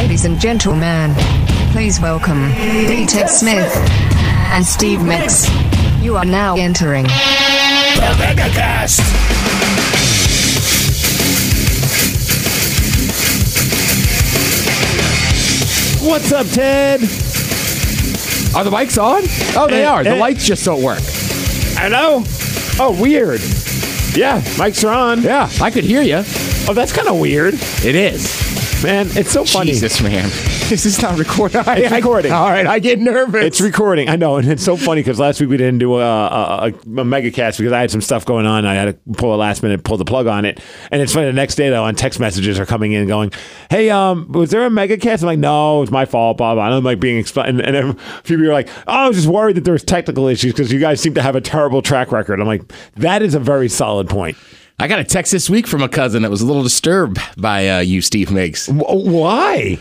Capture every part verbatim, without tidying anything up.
Ladies and gentlemen, please welcome D. Ted Smith and Steve Mix. You are now entering the MegaCast. What's up, Ted? Are the mics on? Oh, they Eh, are. The eh. lights just don't work. Hello? Oh, weird. Yeah, mics are on. Yeah, I could hear you. Oh, that's kind of weird. It is. Man, it's so funny. Jesus, man. This is not recording. It's recording. All right, I get nervous. It's recording. I know, and it's so funny because last week we didn't do a, a, a mega cast because I had some stuff going on. I had to pull a last minute, pull the plug on it, and it's funny. The next day, though, on text messages are coming in going, "Hey, um, was there a mega cast?" I'm like, "No, it's my fault." Blah blah. And I'm like being explained, and, and then a few people are like, "Oh, I was just worried that there was technical issues because you guys seem to have a terrible track record." I'm like, "That is a very solid point." I got a text this week from a cousin that was a little disturbed by uh, you, Steve Miggs. W- why?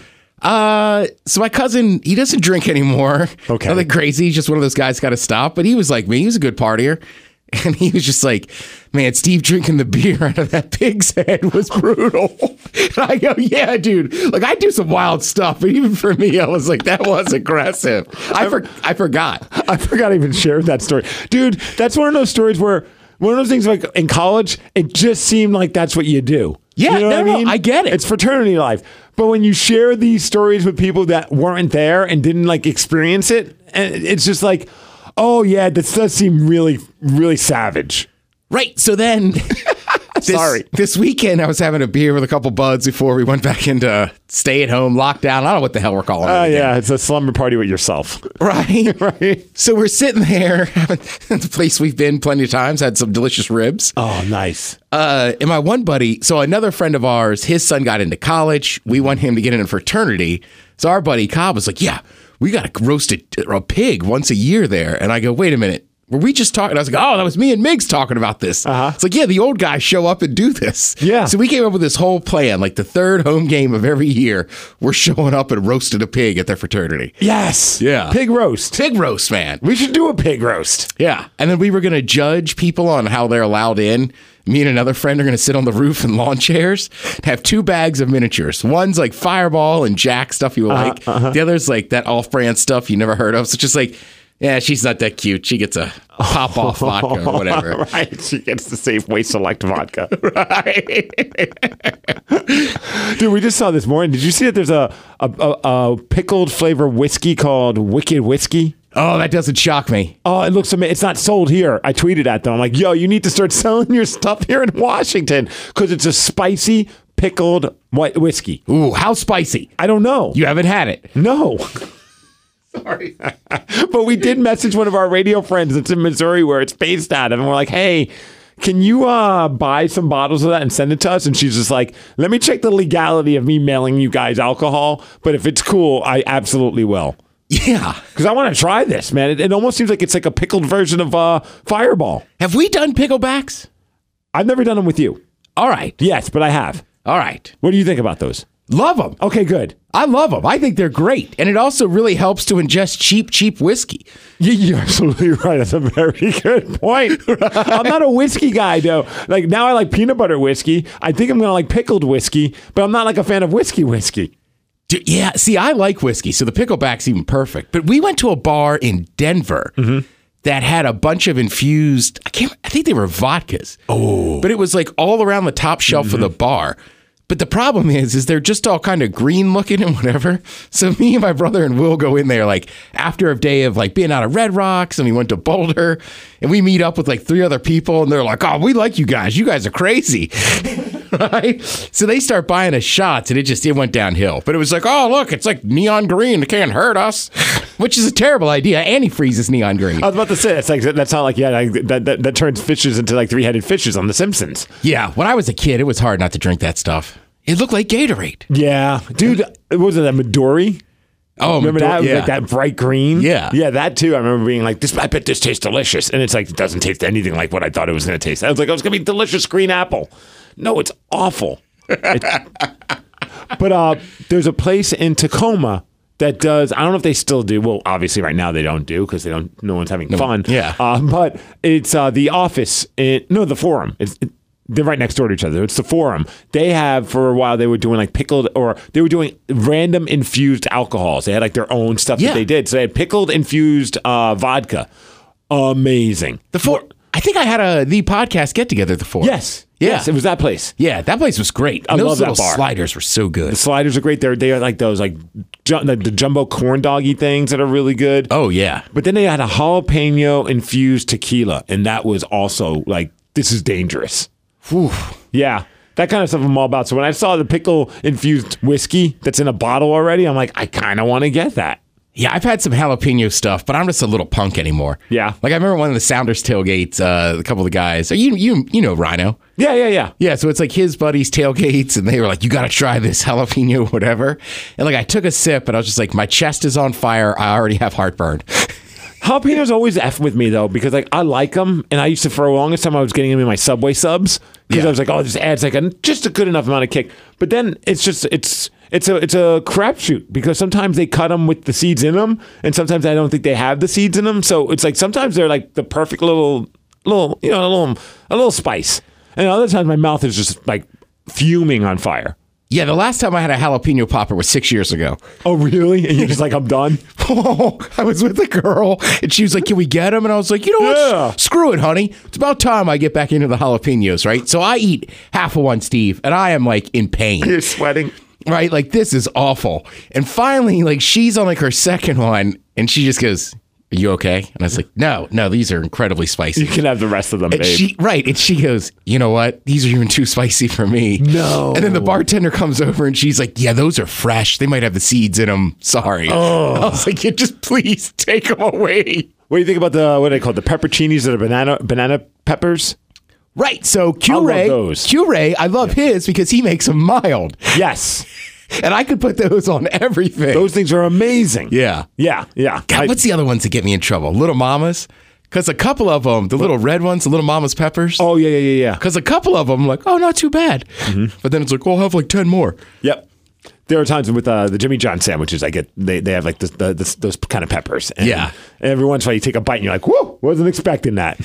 Uh, so my cousin, he doesn't drink anymore. Okay. Nothing crazy. He's just one of those guys got to stop. But he was like me. He was a good partier. And he was just like, man, Steve drinking the beer out of that pig's head was brutal. And I go, yeah, dude. Like, I do some wild stuff. But even for me, I was like, that was aggressive. I, for, I forgot. I forgot I even shared that story. Dude, that's one of those stories where one of those things like in college, it just seemed like that's what you do. Yeah, you know no, what I mean? no, I get it. It's fraternity life. But when you share these stories with people that weren't there and didn't like experience it, and it's just like, oh yeah, this does seem really, really savage. Right. So then this, Sorry. this weekend I was having a beer with a couple buds before we went back into stay at home lockdown. I don't know what the hell we're calling it. Oh, uh, again. yeah. It's a slumber party with yourself. Right. Right. So we're sitting there having the place we've been plenty of times, had some delicious ribs. Oh, nice. Uh, and my one buddy, so another friend of ours, his son got into college. We want him to get into fraternity. So our buddy Cobb was like, yeah, we got to roast a, a pig once a year there. And I go, wait a minute. Were we just talking? I was like, oh, that was me and Miggs talking about this. Uh-huh. It's like, yeah, the old guys show up and do this. Yeah. So we came up with this whole plan. Like the third home game of every year, we're showing up and roasting a pig at their fraternity. Yes. Yeah. Pig roast. Pig roast, man. We should do a pig roast. Yeah. And then we were going to judge people on how they're allowed in. Me and another friend are going to sit on the roof in lawn chairs, have two bags of miniatures. One's like Fireball and Jack stuff you Uh-huh, like. uh-huh. The other's like that off-brand stuff you never heard of. So it's just like, yeah, she's not that cute. She gets a pop-off vodka or whatever. Right. She gets the Safeway Select vodka. Right. Dude, we just saw this morning. Did you see that there's a, a, a, a pickled flavor whiskey called Wicked Whiskey? Oh, that doesn't shock me. Oh, it looks amazing. It's not sold here. I tweeted at them. I'm like, yo, you need to start selling your stuff here in Washington because it's a spicy pickled white whiskey. Ooh, how spicy? I don't know. You haven't had it. No. Sorry. But we did message one of our radio friends that's in Missouri where it's based out of, and we're like, hey, can you uh, buy some bottles of that and send it to us? And she's just like, let me check the legality of me mailing you guys alcohol. But if it's cool, I absolutely will. Yeah. Because I want to try this, man. It, it almost seems like it's like a pickled version of uh, Fireball. Have we done picklebacks? I've never done them with you. All right. Yes, but I have. All right. What do you think about those? Love them. Okay, good. I love them. I think they're great. And it also really helps to ingest cheap, cheap whiskey. You- You're absolutely right. That's a very good point. I'm not a whiskey guy, though. Like, now I like peanut butter whiskey. I think I'm going to like pickled whiskey, but I'm not like a fan of whiskey whiskey. Dude, yeah, see, I like whiskey, so the pickleback's even perfect. But we went to a bar in Denver Mm-hmm. that had a bunch of infused, I can't, I think they were vodkas. Oh. But it was like all around the top shelf Mm-hmm. of the bar. But the problem is, is they're just all kind of green looking and whatever. So me and my brother and Will go in there like after a day of like being out of Red Rocks, and we went to Boulder, and we meet up with like three other people, and they're like, oh, we like you guys. You guys are crazy. Right? So they start buying us shots, and it just, it went downhill. But it was like, oh, look, it's like neon green. It can't hurt us, which is a terrible idea. Antifreeze is neon green. I was about to say, it's like, that's not like, yeah, like, that, that, that turns fishes into like three-headed fishes on The Simpsons. Yeah. When I was a kid, it was hard not to drink that stuff. It looked like Gatorade. Yeah. Dude, was it a Midori? Oh, remember Midori- that? yeah. Like that bright green? Yeah. Yeah, that too. I remember being like, "This, I bet this tastes delicious." And it's like, it doesn't taste anything like what I thought it was going to taste. I was like, oh, it's going to be delicious green apple. No, it's awful. It- but uh, there's a place in Tacoma that does, I don't know if they still do. Well, obviously right now they don't do because they don't, no one's having fun. yeah. Uh, but it's uh, The Office. In, no, The Forum. It's, it, they're right next door to each other. It's the Forum. They have, for a while, they were doing like pickled, or they were doing random infused alcohols. They had like their own stuff Yeah. that they did. So they had pickled infused uh, vodka. Amazing. The four. I think I had a the podcast get together at the four. Yes. Yeah. Yes, it was that place. Yeah, that place was great. I And love those that little bar. sliders were so good. The sliders are great. They're they are like those like ju- the, the jumbo corn doggy things that are really good. Oh yeah. But then they had a jalapeno infused tequila, and that was also like, this is dangerous. Whew. Yeah. That kind of stuff I'm all about. So when I saw the pickle infused whiskey that's in a bottle already, I'm like, I kind of want to get that. Yeah, I've had some jalapeno stuff, but I'm just a little punk anymore. Yeah. Like I remember one of the Sounders tailgates, uh, a couple of the guys, you you you know Rhino. Yeah, yeah, yeah. Yeah, so it's like his buddies' tailgates, and they were like, you got to try this jalapeno, whatever. And like I took a sip, and I was just like, my chest is on fire. I already have heartburn. Jalapenos always F with me though, because like I like them, and I used to, for the longest time I was getting them in my Subway subs because Yeah. I was like, oh, this adds like a, just a good enough amount of kick. But then it's just it's it's a it's a crapshoot because sometimes they cut them with the seeds in them, and sometimes I don't think they have the seeds in them. So it's like sometimes they're like the perfect little little you know a little a little spice, and other times my mouth is just like fuming on fire. Yeah, the last time I had a jalapeno popper was six years ago. Oh really? And you're just like, I'm done. Oh, I was with a girl, and she was like, can we get them? And I was like, you know what? Yeah. Screw it, honey. It's about time I get back into the jalapenos, right? So I eat half of one, Steve, and I am like in pain. You're sweating. Right? Like, this is awful. And finally, like, she's on like her second one, and she just goes, are you okay? And I was like, no, no, these are incredibly spicy. You can have the rest of them, And babe. she, right. And she goes, you know what? These are even too spicy for me. No. And then the bartender comes over and she's like, yeah, those are fresh. They might have the seeds in them. Sorry. Oh. I was like, yeah, just please take them away. What do you think about the, what do they call it, the pepperoncinis that are banana banana peppers? Right. So I Q love Ray, those. Q Ray, I love his because he makes them mild. Yes. And I could put those on everything. Those things are amazing. Yeah. Yeah. Yeah. God, I- what's the other ones that get me in trouble? Little Mamas? Because a couple of them, the little red ones, the Little Mama's peppers. oh, yeah, yeah, yeah, yeah. Because a couple of them, like, oh, not too bad. But then it's like, oh, I'll have like ten more. Yep. There are times with uh, the Jimmy John sandwiches, I get they, they have like the, the, the, those kind of peppers. And Yeah. every once in a while you take a bite and you're like, whoa, wasn't expecting that.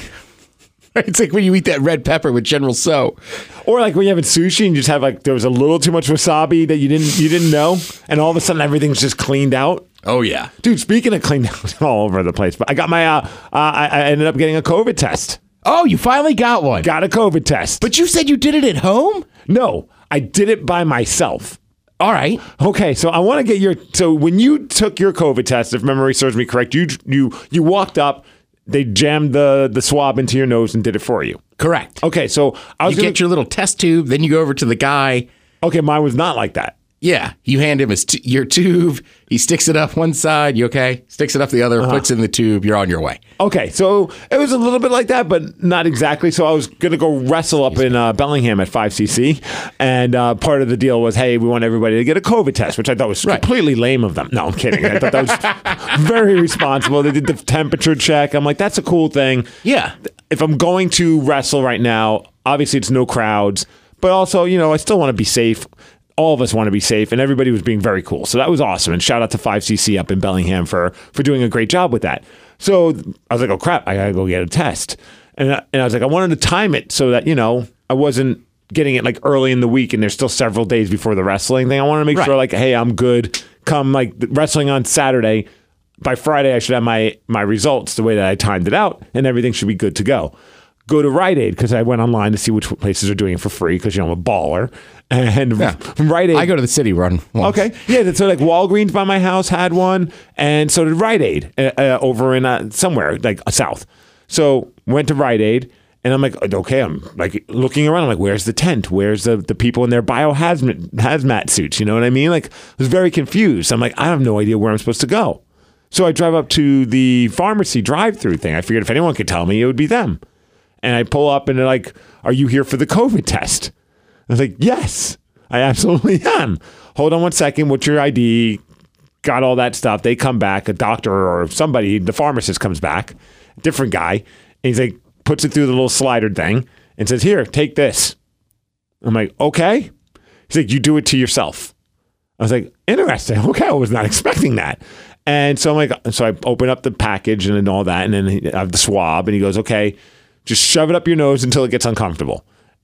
It's like when you eat that red pepper with General So. Or like when you have sushi and you just have like there was a little too much wasabi that you didn't you didn't know, and all of a sudden everything's just cleaned out. Oh, yeah. Dude, speaking of cleaned out, all over the place. But I got my uh, uh I, I ended up getting a COVID test. Oh, you finally got one. Got a COVID test. But you said you did it at home? no, I did it by myself. All right. Okay, so I want to get your so when you took your COVID test, if memory serves me correct, you you you walked up, they jammed the the swab into your nose and did it for you. Correct. Okay, so I was You gonna, get your little test tube, then you go over to the guy. okay, mine was not like that. Yeah, you hand him his t- your tube. He sticks it up one side. You okay? Sticks it up the other. Uh-huh. Puts it in the tube. You're on your way. Okay, so it was a little bit like that, but not exactly. So I was gonna go wrestle up in uh, Bellingham at five C C, and uh, part of the deal was, hey, we want everybody to get a COVID test, which I thought was Right. completely lame of them. No, I'm kidding. I thought that was very responsible. They did the temperature check. I'm like, that's a cool thing. Yeah. If I'm going to wrestle right now, obviously it's no crowds, but also, you know, I still want to be safe. All of us want to be safe, and everybody was being very cool. So that was awesome. And shout out to five C C up in Bellingham for for doing a great job with that. So I was like, oh crap, I gotta go get a test. And I, and I was like, I wanted to time it so that, you know, I wasn't getting it like early in the week and there's still several days before the wrestling thing. I want to make Right. sure like, hey, I'm good. Come like wrestling on Saturday. By Friday, I should have my my results the way that I timed it out, and everything should be good to go. Go to Rite Aid because I went online to see which places are doing it for free because, you know, I'm a baller. And Yeah. Rite Aid. I go to the city run. once. Okay. Yeah. So like Walgreens by my house had one, and so did Rite Aid uh, uh, over in uh, somewhere like uh, south. So went to Rite Aid, and I'm like, okay, I'm like looking around. I'm like, where's the tent? Where's the, the people in their biohazmat hazmat suits? You know what I mean? Like, I was very confused. I'm like, I have no idea where I'm supposed to go. So I drive up to the pharmacy drive-through thing. I figured if anyone could tell me, it would be them. And I pull up and they're like, are you here for the COVID test? I was like, yes, I absolutely am. Hold on one second. What's your I D? Got all that stuff. They come back. A doctor or somebody, the pharmacist comes back, different guy. And he's like, puts it through the little slider thing and says, here, take this. I'm like, okay. He's like, you do it to yourself. I was like, interesting. Okay, I was not expecting that. And so I'm like, so I open up the package and then all that, and then I have the swab, and he goes, okay, just shove it up your nose until it gets uncomfortable.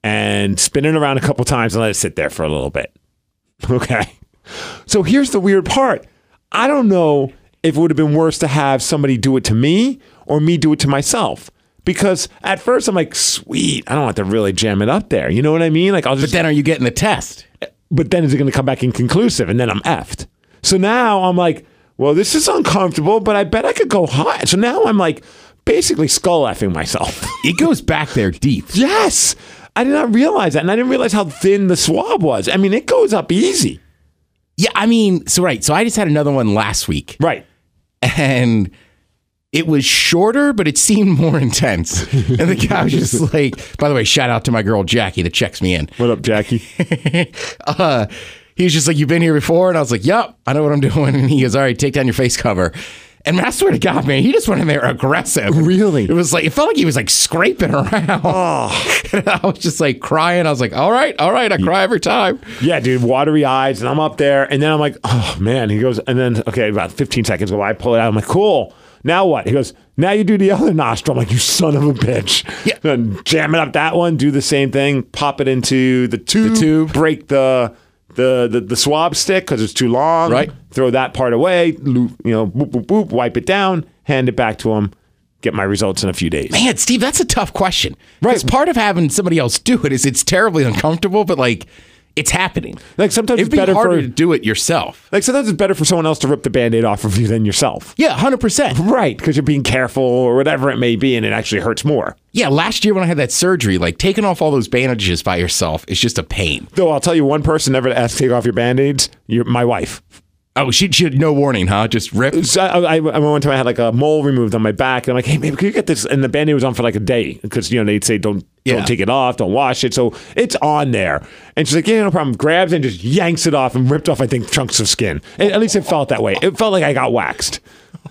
and spin it around a couple times and let it sit there for a little bit. Okay. So here's the weird part. I don't know if it would have been worse to have somebody do it to me or me do it to myself. Because at first I'm like, sweet, I don't have to really jam it up there. You know what I mean? Like I'll just. But then are you getting the test? But then is it going to come back inconclusive? And then I'm effed. So now I'm like, well, this is uncomfortable, but I bet I could go high. So now I'm like basically skull effing myself. It goes back there deep. Yes. I did not realize that. And I didn't realize how thin the swab was. I mean, it goes up easy. Yeah, I mean, so right. So I just had another one last week. Right. And it was shorter, but it seemed more intense. And the guy was just like, by the way, shout out to my girl Jackie that checks me in. What up, Jackie? uh, he was just like, you've been here before? And I was like, yep, I know what I'm doing. And he goes, all right, take down your face cover. And I swear to God, man, he just went in there aggressive. Really? It was like, it felt like he was like scraping around. Oh. And I was just like crying. I was like, all right, all right. I cry every time. Yeah, dude, watery eyes. And I'm up there. And then I'm like, oh, man. He goes, and then, okay, about fifteen seconds go by. I pull it out. I'm like, cool. Now what? He goes, now you do the other nostril. I'm like, you son of a bitch. Yeah. Then jam it up that one. Do the same thing. Pop it into the tube. The tube. Break the the the, the swab stick because it's too long. Right. Throw that part away. Loop, you know, boop, boop, boop. Wipe it down. Hand it back to him. Get my results in a few days. Man, Steve, that's a tough question. Right. Because part of having somebody else do it is it's terribly uncomfortable, but like it's happening. Like sometimes It'd it's be better harder for to do it yourself. like sometimes it's better for someone else to rip the Band-Aid off of you than yourself. Yeah, one hundred percent. Right, because you're being careful or whatever it may be, and it actually hurts more. Yeah, last year when I had that surgery, like taking off all those bandages by yourself is just a pain. Though I'll tell you, one person never asked to take off your Band-Aids, you're my wife. Oh, she, she had no warning, huh? Just rip. So I, I, I one time I had like a mole removed on my back, and I'm like, hey, maybe could you get this? And the Band-Aid was on for like a day because you know they'd say don't Yeah. don't take it off, don't wash it, so it's on there. And she's like, yeah, no problem. Grabs it and just yanks it off and ripped off, I think, chunks of skin. At least it felt that way. It felt like I got waxed.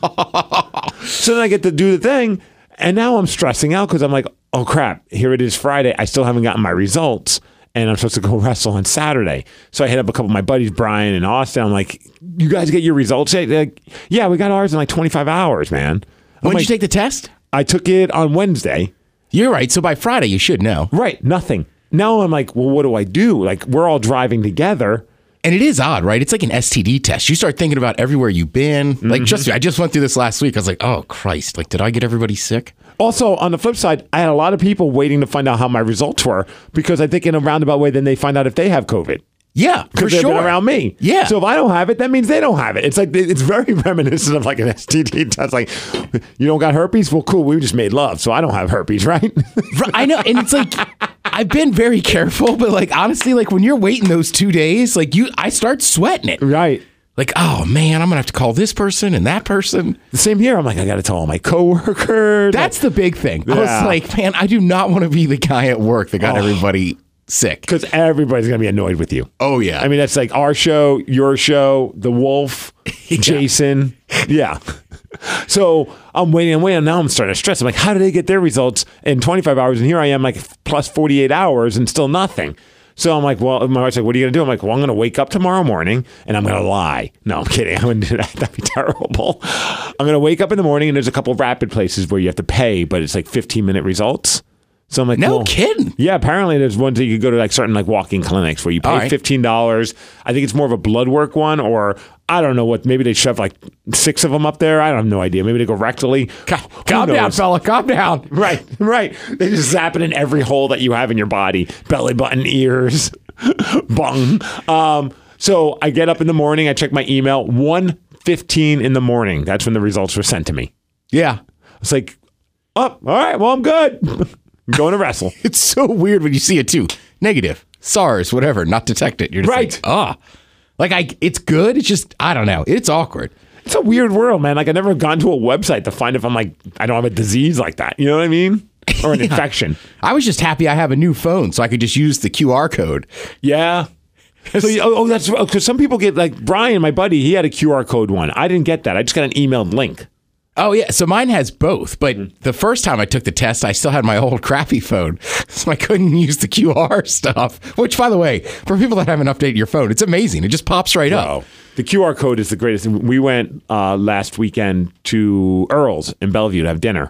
So then I get to do the thing, and now I'm stressing out because I'm like, oh crap, here it is Friday. I still haven't gotten my results. And I'm supposed to go wrestle on Saturday. So I hit up a couple of my buddies, Brian and Austin. I'm like, you guys get your results yet? They're like, yeah, we got ours in like twenty-five hours, man. When I'm did like, you take the test? I took it on Wednesday. You're right. So by Friday, you should know. Right, nothing. Now I'm like, well, what do I do? Like, we're all driving together. And it is odd, right? It's like an S T D test. You start thinking about everywhere you've been. Like, just I just went through this last week. I was like, oh, Christ. Like, did I get everybody sick? Also, on the flip side, I had a lot of people waiting to find out how my results were because I think in a roundabout way, then they find out if they have COVID. Yeah, for Because they've sure. been around me. Yeah. So if I don't have it, that means they don't have it. It's like, it's very reminiscent of like an S T D test. Like, you don't got herpes? Well, cool. We just made love. So I don't have herpes, right? Right, I know. And it's like, I've been very careful, but like, honestly, like when you're waiting those two days, like you, I start sweating it. Right. Like, oh man, I'm going to have to call this person and that person. The same here. I'm like, I got to tell all my coworkers. That's the big thing. I was Yeah. like, man, I do not want to be the guy at work that got Oh. everybody sick. Because everybody's going to be annoyed with you. Oh, yeah. I mean, that's like our show, your show, The Wolf, Jason. Yeah. So I'm waiting and waiting. And now I'm starting to stress. I'm like, how do they get their results in twenty-five hours? And here I am, like, plus forty-eight hours and still nothing. So I'm like, well, my wife's like, what are you going to do? I'm like, well, I'm going to wake up tomorrow morning and I'm going to lie. No, I'm kidding. I wouldn't do that. That'd be terrible. I'm going to wake up in the morning and there's a couple of rapid places where you have to pay, but it's like fifteen minute results. So I'm like, No well, kidding. Yeah, apparently there's ones that you could go to like certain like walk-in clinics where you pay All right. fifteen dollars. I think it's more of a blood work one, or I don't know what. Maybe they shove like six of them up there. I have no idea. Maybe they go rectally. Calm, Who calm down, knows? fella. Calm down. Right, right. They just zap it in every hole that you have in your body: belly button, ears, bung. Um, so I get up in the morning. I check my email. one fifteen in the morning. That's when the results were sent to me. Yeah. It's like, oh, all right. Well, I'm good. I'm going to wrestle. It's so weird when you see it too. Negative. SARS, whatever, not detected. You're just Right. like, ah. Like, I, it's good. It's just, I don't know. It's awkward. It's a weird world, man. Like, I never gone to a website to find if I'm like, I don't have a disease like that. You know what I mean? Or an Yeah. infection. I was just happy I have a new phone so I could just use the Q R code. Yeah. So, you- oh, oh, that's because some people get like Brian, my buddy, he had a Q R code one. I didn't get that. I just got an emailed link. Oh, yeah. So mine has both. But the first time I took the test, I still had my old crappy phone. So I couldn't use the Q R stuff. Which, by the way, for people that haven't updated your phone, it's amazing. It just pops right up. Oh, the Q R code is the greatest. We went uh, last weekend to Earl's in Bellevue to have dinner.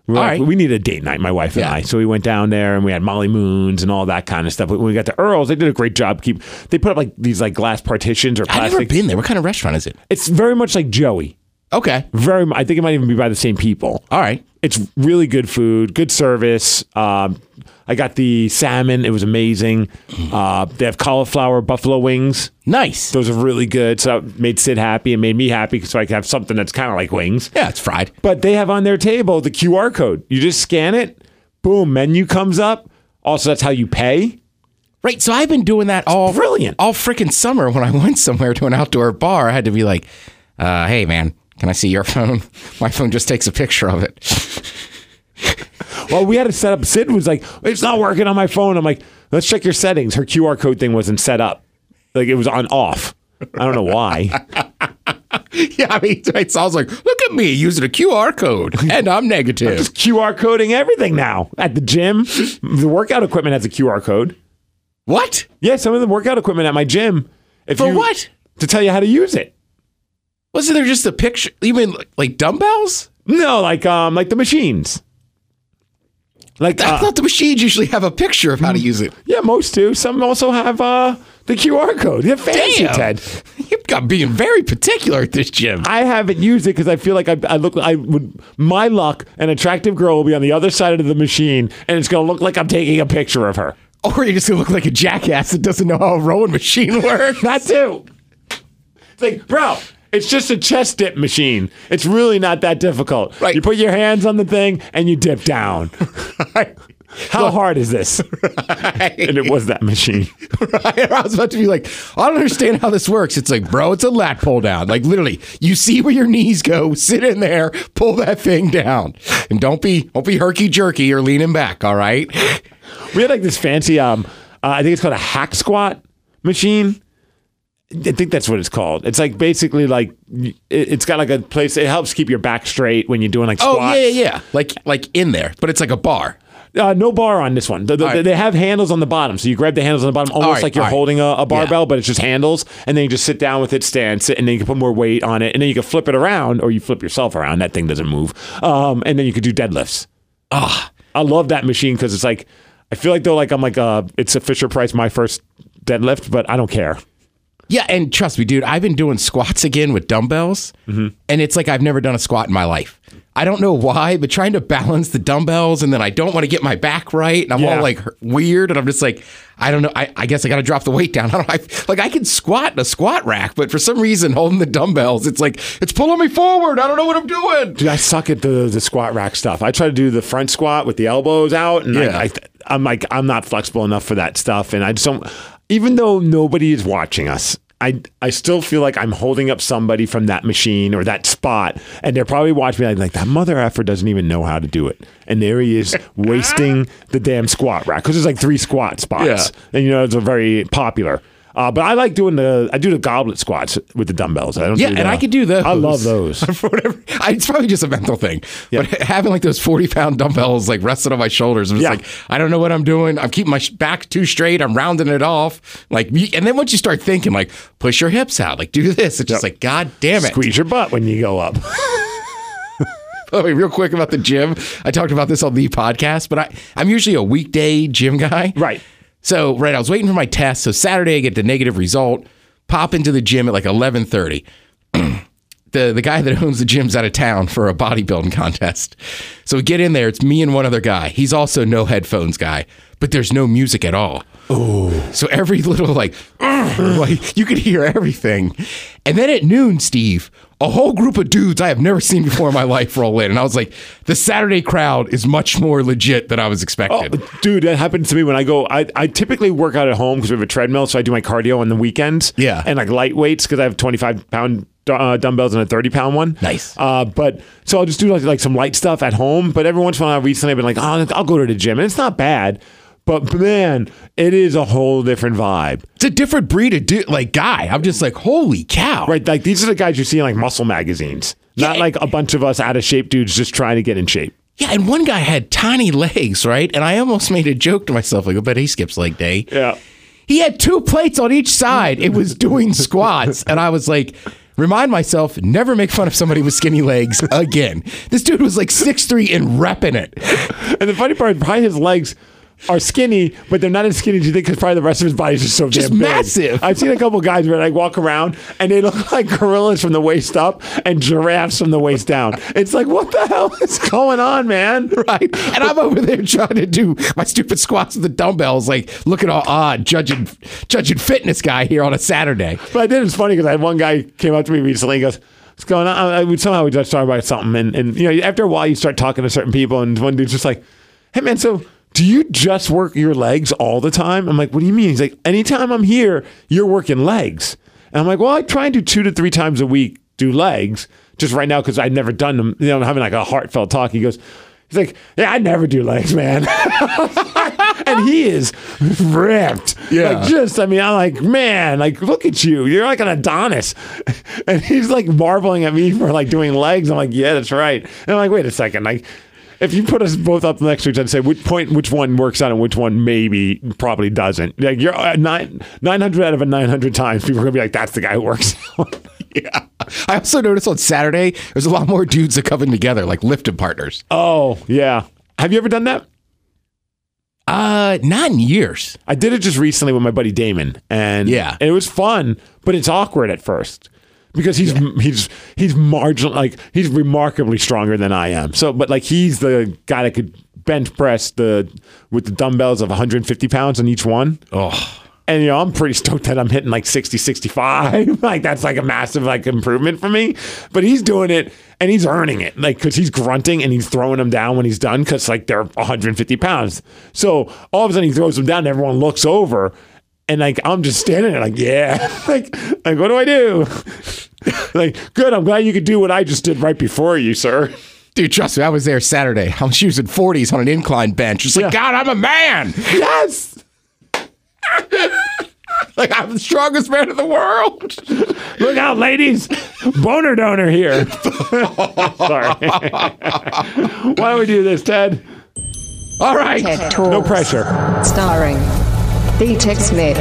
We, were All like, right. we needed a date night, my wife and Yeah. I. So we went down there and we had Molly Moons and all that kind of stuff. But when we got to Earl's, they did a great job. Keep They put up like these like glass partitions or I've never plastic. been there. What kind of restaurant is it? It's very much like Joey. Okay. Very. mu- I think it might even be by the same people. All right. It's really good food, good service. Um, I got the salmon. It was amazing. Uh, they have cauliflower buffalo wings. Nice. Those are really good. So it made Sid happy and made me happy so I could have something that's kind of like wings. Yeah, it's fried. But they have on their table the Q R code. You just scan it, boom, menu comes up. Also, that's how you pay. Right. So I've been doing that all brilliant. all freaking summer. When I went somewhere to an outdoor bar, I had to be like, uh, "Hey, man, can I see your phone? My phone just takes a picture of it." Well, we had to set up. Sid was like, it's not working on my phone. I'm like, let's check your settings. Her Q R code thing wasn't set up. Like it was on off. I don't know why. Yeah, I mean, it sounds like, look at me using a Q R code, and I'm negative. Just Q R coding everything now. At the gym, the workout equipment has a Q R code. What? Yeah, some of the workout equipment at my gym. If For you, what? To tell you how to use it. Wasn't there just a picture? You mean like, like dumbbells? No, like um, like the machines. Like I uh, thought the machines usually have a picture of how to use it. yeah, most do. Some also have uh, the Q R code. They're fancy, Damn. Ted. You've got being very particular at this gym. I haven't used it because I feel like I, I look. I would. My luck, an attractive girl will be on the other side of the machine, and it's going to look like I'm taking a picture of her. Or you're just going to look like a jackass that doesn't know how a rowing machine works. That too. It's like, bro, it's just a chest dip machine. It's really not that difficult. Right. You put your hands on the thing and you dip down. How Look. hard is this? Right. And it was that machine. Right? I was about to be like, I don't understand how this works. It's like, bro, it's a lat pull down. Like literally, you see where your knees go, sit in there, pull that thing down. And don't be don't be herky jerky or leaning back, all right? We had like this fancy, um, uh, I think it's called a hack squat machine. I think that's what it's called. It's like basically like it, it's got like a place. It helps keep your back straight when you're doing like squats. Oh, yeah, yeah, yeah. Like like in there, but it's like a bar. Uh, no bar on this one. The, the, All right. They have handles on the bottom, so you grab the handles on the bottom, almost right, like you're all right. holding a, a barbell, Yeah. but it's just handles, and then you just sit down with it, stand, sit, and then you can put more weight on it, and then you can flip it around, or you flip yourself around. That thing doesn't move, um, and then you could do deadlifts. Ah, I love that machine because it's like I feel like though like I'm like uh it's a Fisher Price my first deadlift, but I don't care. yeah, and trust me, dude, I've been doing squats again with dumbbells, and it's like I've never done a squat in my life. I don't know why, but trying to balance the dumbbells, and then I don't want to get my back right, and I'm Yeah. all like weird, and I'm just like, I don't know. I, I guess I got to drop the weight down. I don't. I, like I can squat in a squat rack, but for some reason, holding the dumbbells, it's like it's pulling me forward. I don't know what I'm doing. Dude, I suck at the the squat rack stuff. I try to do the front squat with the elbows out, and Yeah. I, I, I'm like I'm not flexible enough for that stuff, and I just don't. Even though nobody is watching us, I I still feel like I'm holding up somebody from that machine or that spot, and they're probably watching me like, like that mother effer doesn't even know how to do it, and there he is wasting the damn squat rack because there's like three squat spots, Yeah. and you know it's a very popular. Uh, but I like doing the I do the goblet squats with the dumbbells. I don't. Yeah, do and the- I could do those. I love those. For whatever, I, it's probably just a mental thing. Yeah. But having like those forty pound dumbbells like rested on my shoulders, I'm just Yeah. like, I don't know what I'm doing. I'm keeping my sh- back too straight. I'm rounding it off. Like, me- and then once you start thinking, like, push your hips out, like, do this. It's just Yep. like, God damn it. Squeeze your butt when you go up. By the way, real quick about the gym. I talked about this on the podcast, but I, I'm usually a weekday gym guy. Right. So, right, I was waiting for my test. So Saturday, I get the negative result. Pop into the gym at like eleven thirty. the the guy that owns the gym's out of town for a bodybuilding contest. So we get in there. It's me and one other guy. He's also no headphones guy, but there's no music at all. Oh, so every little like, like you could hear everything. And then at noon, Steve, a whole group of dudes I have never seen before in my life roll in, and I was like, the Saturday crowd is much more legit than I was Oh, expecting. dude, that happens to me when I go. I, I typically work out at home because we have a treadmill, so I do my cardio on the weekends. Yeah. and like light weights because I have twenty-five pound uh, dumbbells and a thirty pound one. Nice. Uh, but so I'll just do like like some light stuff at home. But every once in a while, recently I've been like, oh, I'll go to the gym, and it's not bad. But man, it is a whole different vibe. It's a different breed of du- like guy. I'm just like, holy cow. Right, like these are the guys you see in like muscle magazines, not Yeah. like a bunch of us out of shape dudes just trying to get in shape. Yeah, and one guy had tiny legs, right? And I almost made a joke to myself, like, I bet he skips leg day. Yeah. He had two plates on each side. It was doing squats. And I was like, Remind myself, never make fun of somebody with skinny legs again. This dude was like six three and repping it. And the funny part, probably his legs are skinny, but they're not as skinny as you think because probably the rest of his body is just so Just damn big. massive. I've seen a couple guys where like walk around and they look like gorillas from the waist up and giraffes from the waist down. It's like, what the hell is going on, man? Right. And I'm over there trying to do my stupid squats with the dumbbells, like looking all odd, judging judging fitness guy here on a Saturday. But I did. It's funny because I had one guy came up to me recently and goes, what's going on? I would somehow we just talk about something. And, and, you know, after a while you start talking to certain people and one dude's just like, hey, man, so do you just work your legs all the time? I'm like, what do you mean? He's like, anytime I'm here, you're working legs. And I'm like, well, I try and do two to three times a week, do legs, just right now because I'd never done them. You know, I'm having like a heartfelt talk. He goes, he's like, yeah, I never do legs, man. And he is ripped. Yeah. Like just, I mean, I'm like, man, like, look at you. You're like an Adonis. And he's like marveling at me for like doing legs. I'm like, yeah, that's right. And I'm like, wait a second. Like, if you put us both up next to each other and say which point, which one works out and which one maybe probably doesn't, like you're uh, nine nine hundred out of a nine hundred times, people are gonna be like, "That's the guy who works out." Yeah. I also noticed on Saturday there's a lot more dudes that come in together, like lifting partners. Oh yeah, have you ever done that? Uh, not in years. I did it just recently with my buddy Damon, and Yeah. and it was fun, but it's awkward at first. Because he's Yeah. he's he's marginal, like he's remarkably stronger than I am. So, but like he's the guy that could bench press the with the dumbbells of one hundred fifty pounds on each one. Oh, And you know, I'm pretty stoked that I'm hitting like sixty, sixty-five. Like that's like a massive like improvement for me. But he's doing it and he's earning it, like because he's grunting and he's throwing them down when he's done because like they're one hundred fifty pounds. So all of a sudden he throws them down and everyone looks over. And like I'm just standing there, like yeah, like like what do I do? Like good, I'm glad you could do what I just did right before you, sir. dude, trust me, I was there Saturday. I was using forties on an incline bench. It's like, Yeah. God, I'm a man. Yes, Like I'm the strongest man in the world. look out, ladies, boner donor here. Sorry. Why don't we do this, Ted? All right. TED Talks. No pressure. Starring B Tech Smith.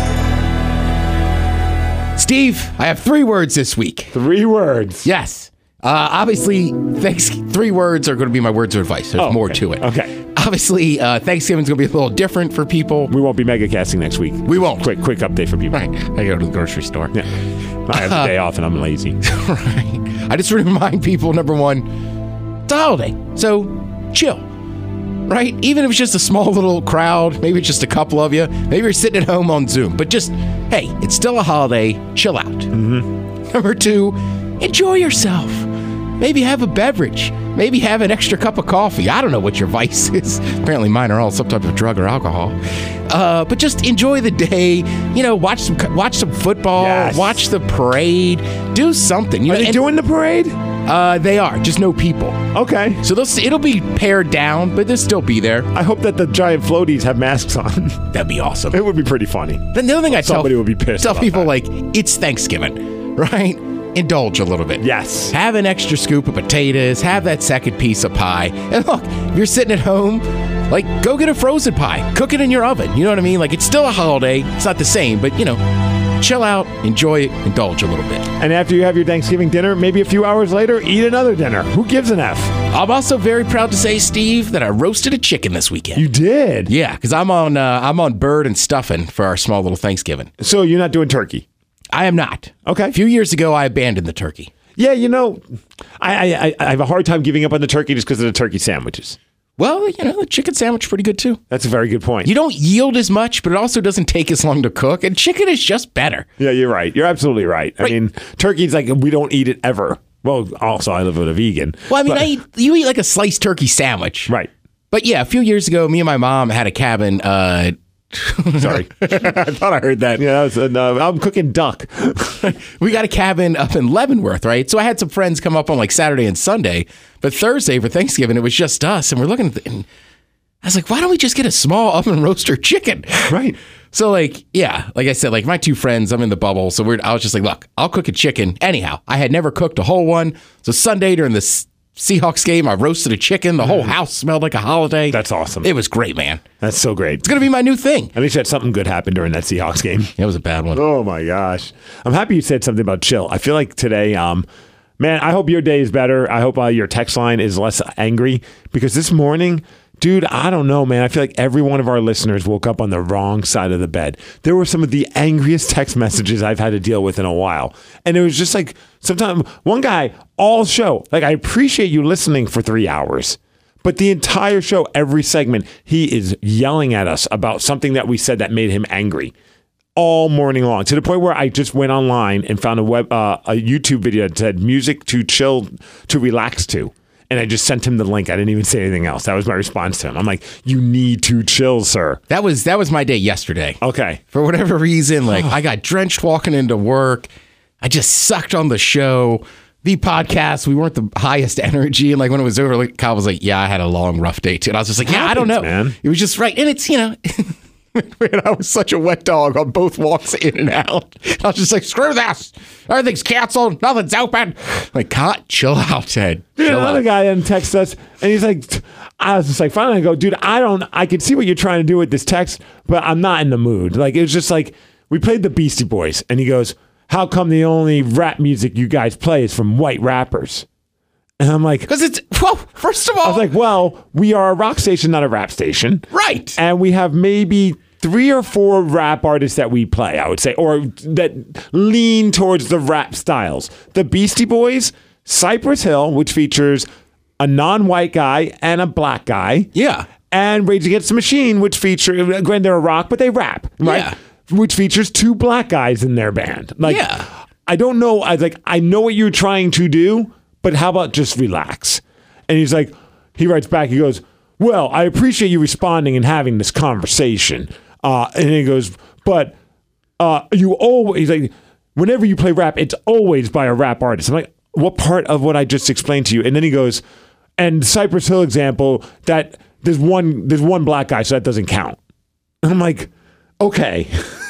Steve, I have three words this week. Three words. Yes. Uh, obviously, thanks. Three words are going to be my words of advice. There's Oh, more okay. to it. Okay. Obviously, uh, Thanksgiving's going to be a little different for people. We won't be mega casting next week. We won't. Quick, quick update for people. Right. I go to the grocery store. Yeah. I have a day off and I'm lazy. Right. I just want to remind people, number one, it's a holiday. So chill. Right? Even if it's just a small little crowd, maybe it's just a couple of you, maybe you're sitting at home on Zoom, but just, hey, it's still a holiday. Chill out. Mm-hmm. Number two, enjoy yourself. Maybe have a beverage. Maybe have an extra cup of coffee. I don't know what your vice is. Apparently mine are all some type of drug or alcohol. Uh, but just enjoy the day. You know, watch some watch some football. Yes. Watch the parade. Do something. You Are know, they and- doing the parade? Uh, they are. Just no people. Okay. So they'll, it'll be pared down, but they'll still be there. I hope that the giant floaties have masks on. That'd be awesome. It would be pretty funny. Then the other thing I tell Somebody would be pissed Tell about people that. like it's Thanksgiving, right? Indulge a little bit. Yes. Have an extra scoop of potatoes. Have that second piece of pie. And look, if you're sitting at home, like go get a frozen pie. Cook it in your oven. You know what I mean? Like it's still a holiday. It's not the same, but you know, chill out, enjoy it, indulge a little bit. And after you have your Thanksgiving dinner, maybe a few hours later, eat another dinner. Who gives an F? I'm also very proud to say, Steve, that I roasted a chicken this weekend. You did. Yeah, because I'm on uh, I'm on bird and stuffing for our small little Thanksgiving. So you're not doing turkey. I am not. Okay. A few years ago, I abandoned the turkey. Yeah, you know, I I, I have a hard time giving up on the turkey just because of the turkey sandwiches. Well, you know, the chicken sandwich is pretty good too. That's a very good point. You don't yield as much, but it also doesn't take as long to cook. And chicken is just better. yeah, you're right. You're absolutely right. I Right. mean, turkey's like we don't eat it ever. Well, also I live with a vegan. Well, I mean, but- I eat, you eat like a sliced turkey sandwich. right. But yeah, a few years ago, me and my mom had a cabin. Uh, Sorry, I thought I heard that. Yeah, that was, uh, no, I'm cooking duck. we got a cabin up in Leavenworth, right? So I had some friends come up on like Saturday and Sunday. But Thursday for Thanksgiving, it was just us. And we're looking at the, and I was like, why don't we just get a small oven roaster chicken? Right. So like, yeah, like I said, like my two friends, I'm in the bubble. So we're, I was just like, look, I'll cook a chicken. Anyhow, I had never cooked a whole one. So Sunday during this Seahawks game. I roasted a chicken. The whole house smelled like a holiday. That's awesome. It was great, man. That's so great. It's going to be my new thing. At least you had something good happen during that Seahawks game. It was a bad one. Oh, my gosh. I'm happy you said something about chill. I feel like today, um, man, I hope your day is better. I hope uh, your text line is less angry because this morning, dude, I don't know, man. I feel like every one of our listeners woke up on the wrong side of the bed. There were some of the angriest text messages I've had to deal with in a while. And it was just like, sometimes one guy, all show, like, I appreciate you listening for three hours. But the entire show, every segment, he is yelling at us about something that we said that made him angry all morning long, to the point where I just went online and found a web, uh, a YouTube video that said music to chill, to relax to. And I just sent him the link. I didn't even say anything else. That was my response to him. I'm like, you need to chill, sir. That was that was my day yesterday. Okay. For whatever reason, like I got drenched walking into work. I just sucked on the show. The podcast, we weren't the highest energy. And like when it was over, like Kyle was like, yeah, I had a long, rough day too. And I was just like, yeah, I don't know. Man. It was just right. And it's, you know, man, I was such a wet dog on both walks in and out. I was just like, screw this. Everything's canceled. Nothing's open. Like, God, chill out, Ted. Dude, Chill another out. guy then texts us, and he's like, I was just like, finally, I go, dude, I don't, I can see what you're trying to do with this text, but I'm not in the mood. Like, it was just like, we played the Beastie Boys, and he goes, how come the only rap music you guys play is from white rappers? And I'm like, Because it's, well, first of all, I was like, well, we are a rock station, not a rap station. right. And we have maybe three or four rap artists that we play, I would say, or that lean towards the rap styles. The Beastie Boys, Cypress Hill, which features a non-white guy and a black guy. Yeah. And Rage Against the Machine, which feature, granted they're a rock, but they rap, right? Yeah. Which features two black guys in their band. Like, Yeah. I don't know. I was like, I know what you're trying to do, but how about just relax? And he's like, he writes back, he goes, well, I appreciate you responding and having this conversation. Uh, and he goes, but uh, you always, he's like, whenever you play rap, it's always by a rap artist. I'm like, what part of what I just explained to you? And then he goes, and Cypress Hill example, that there's one, there's one black guy, so that doesn't count. And I'm like, okay.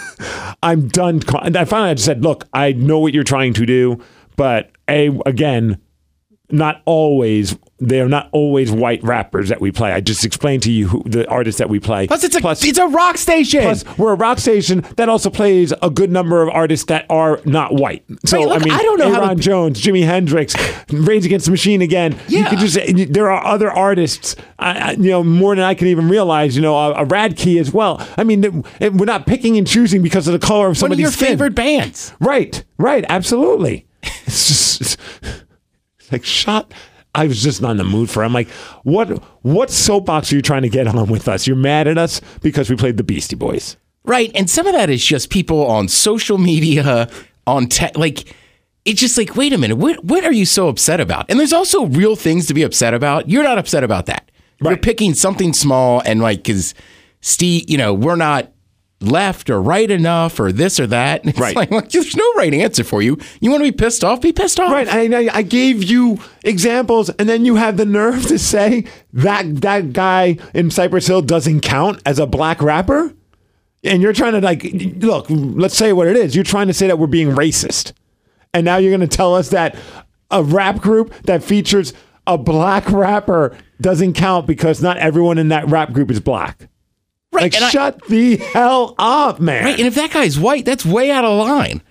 I'm done. And I finally just said, look, I know what you're trying to do, but a again, not always, they are not always white rappers that we play. I just explained to you who, the artists that we play. Plus, it's a, plus, it's a rock station. plus, we're a rock station that also plays a good number of artists that are not white. So, Right, look, I mean, I don't know how Aaron to- Jones, Jimi Hendrix, Rage Against the Machine again. You Yeah. could just, there are other artists, I, I, you know, more than I can even realize, you know, a, a Rad Key as well. I mean, it, it, we're not picking and choosing because of the color of One of somebody's your skin. favorite bands. Right, right, absolutely. It's just it's, it's like shut. I was just not in the mood for it. I'm like, what what soapbox are you trying to get on with us? You're mad at us because we played the Beastie Boys. Right. And some of that is just people on social media, on tech. Like, it's just like, wait a minute, what what are you so upset about? And there's also real things to be upset about. You're not upset about that. You're Right. picking something small and like, because Steve, you know, we're not left or right enough or this or that. And it's Right. like, like, there's no right answer for you. You want to be pissed off? Be pissed off. Right. I, I I gave you examples, and then you have the nerve to say that that guy in Cypress Hill doesn't count as a black rapper, and you're trying to like look. Let's say what it is. You're trying to say that we're being racist, and now you're going to tell us that a rap group that features a black rapper doesn't count because not everyone in that rap group is black. Right. Like, and I- shut the hell up, man. right. And if that guy's white, that's way out of line.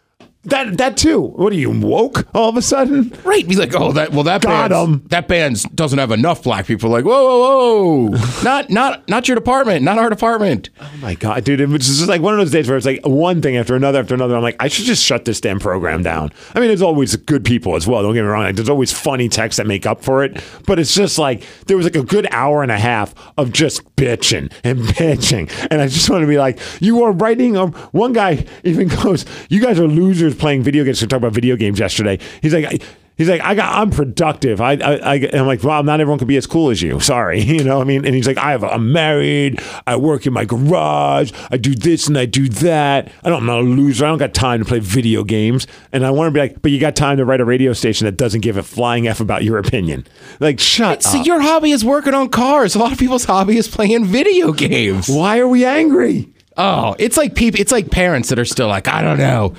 That that too. What are you, woke all of a sudden? Right. Be like, oh, that well, that Got band, 'em. that band doesn't have enough black people. Like, whoa, whoa, whoa, not, not, not your department, not our department. Oh my God, dude. It was just like one of those days where it's like one thing after another after another. I'm like, I should just shut this damn program down. I mean, there's always good people as well. Don't get me wrong. Like, there's always funny texts that make up for it. But it's just like, there was like a good hour and a half of just bitching and bitching. And I just want to be like, you are writing. Um, one guy even goes, you guys are losers playing video games. We talked about video games yesterday. He's like, He's like, I got, I'm productive. I, I, I, and I'm like, well, not everyone can be as cool as you. Sorry, you know. What I mean, and he's like, I have, I'm married. I work in my garage. I do this and I do that. I don't, I'm not a loser. I don't got time to play video games. And I want to be like, but you got time to write a radio station that doesn't give a flying f about your opinion. Like, shut So up. your hobby is working on cars. A lot of people's hobby is playing video games. Why are we angry? Oh, it's like people. It's like parents that are still like, I don't know.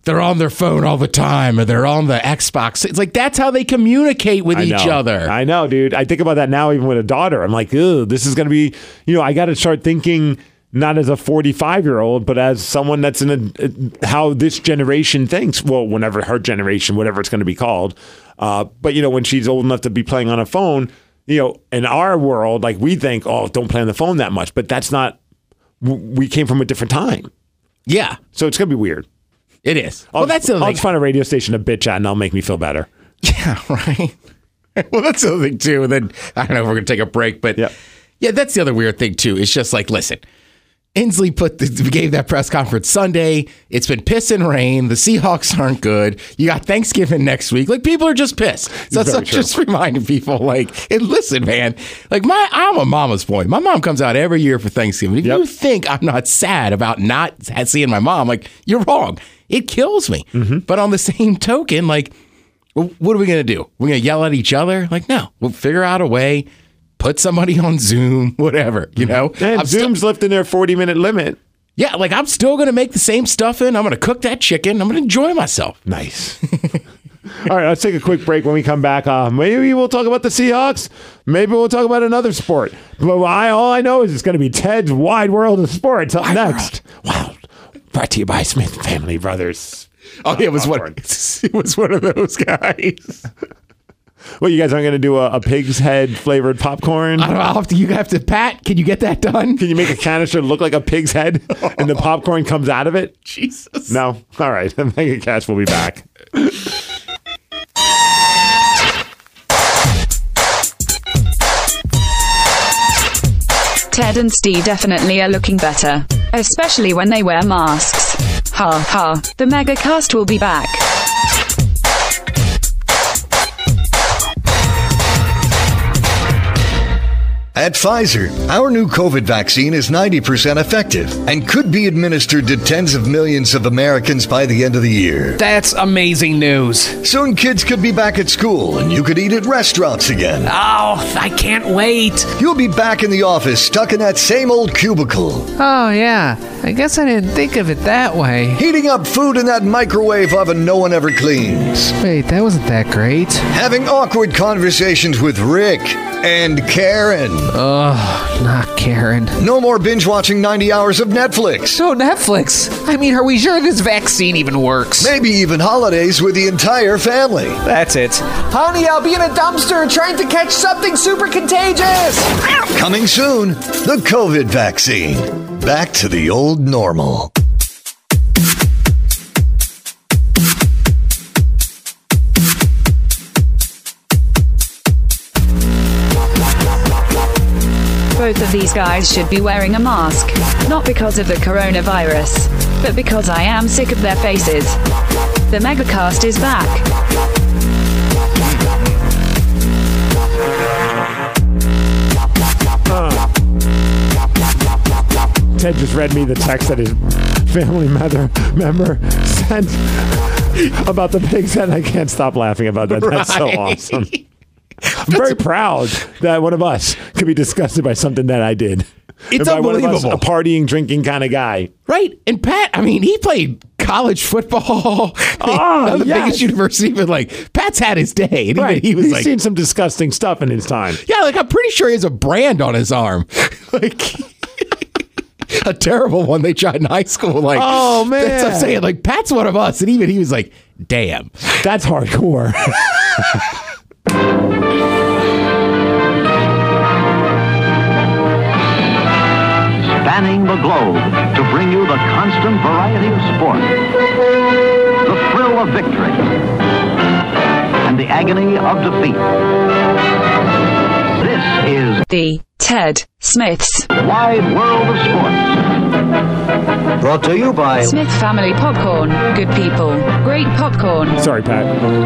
they're on their phone all the time or they're on the Xbox. It's like that's how they communicate with I each know. other. I know, dude. I think about that now, even with a daughter. I'm like, ugh, this is going to be, you know, I got to start thinking not as a forty-five year old, but as someone that's in a, how this generation thinks. Well, whenever her generation, whatever it's going to be called. Uh, but, you know, when she's old enough to be playing on a phone, you know, in our world, like we think, oh, don't play on the phone that much. But that's not, we came from a different time. Yeah. So it's going to be weird. It is. I'll, well, that's the I'll thing. just find a radio station to bitch at and that'll make me feel better. Yeah, right. Well, that's the other thing, too. And then, I don't know if we're going to take a break, but Yep. yeah, that's the other weird thing, too. It's just like, listen, Inslee put the, gave that press conference Sunday. It's been piss and rain. The Seahawks aren't good. You got Thanksgiving next week. Like, people are just pissed. So that's Very like, true. just reminding people, like, and listen, man, like, my I'm a mama's boy. My mom comes out every year for Thanksgiving. If Yep. you think I'm not sad about not seeing my mom, like, you're wrong. It kills me. Mm-hmm. But on the same token, like, well, what are we going to do? We're going to yell at each other? Like, no. We'll figure out a way. Put somebody on Zoom, whatever, you know? And I'm still- Zoom's lifting their forty minute limit. yeah, like I'm still going to make the same stuff in. I'm going to cook that chicken. I'm going to enjoy myself. Nice. All right, let's take a quick break. When we come back, uh, maybe we'll talk about the Seahawks. Maybe we'll talk about another sport. But I, all I know is it's going to be Ted's Wide World of Sports up Wide next. Wow. Brought to you by Smith Family Brothers. Oh, yeah, it was one. Popcorn. It was one of those guys. Well, you guys aren't going to do a, a pig's head flavored popcorn? I don't know. I'll have to. You have to. Pat, can you get that done? Can you make a canister look like a pig's head and the popcorn comes out of it? Jesus. No? All right. Mega Cash will be back. Ted and Steve definitely are looking better, especially when they wear masks. Ha ha. The Megacast will be back. At Pfizer, our new COVID vaccine is ninety percent effective and could be administered to tens of millions of Americans by the end of the year. That's amazing news. Soon kids could be back at school and you could eat at restaurants again. Oh, I can't wait. You'll be back in the office stuck in that same old cubicle, Oh, yeah. I guess I didn't think of it that way. heating up food in that microwave oven no one ever cleans, Wait, that wasn't that great. having awkward conversations with Rick and Karen. Ugh, not Karen. No more binge watching ninety hours of Netflix. No, Netflix. I mean, are we sure this vaccine even works? Maybe even holidays with the entire family. That's it. Honey, I'll be in a dumpster trying to catch something super contagious. Coming soon, the COVID vaccine. Back to the old normal. Both of these guys should be wearing a mask. Not because of the coronavirus, but because I am sick of their faces. The Megacast is back. Ted just read me the text that his family member, member sent about the pig's head. I can't stop laughing about that. That's so Right. awesome. I'm very proud that one of us could be disgusted by something that I did. It's And by one of us, unbelievable. a partying, drinking kind of guy. Right. And Pat, I mean, he played college football. Oh, Not the yes. biggest university, but like, Pat's had his day. And Right. even he was He's like, seen some disgusting stuff in his time. yeah, like, I'm pretty sure he has a brand on his arm. Like, a terrible one they tried in high school. Like, Oh, man. That's what I'm saying. Like, Pat's one of us. And even he was like, damn. That's hardcore. Spanning the globe to bring you the constant variety of sport, the thrill of victory, and the agony of defeat. This is The Ted Smith's Wide World of Sports. Brought to you by Smith Family Popcorn. Good people, great popcorn. Sorry, Pat.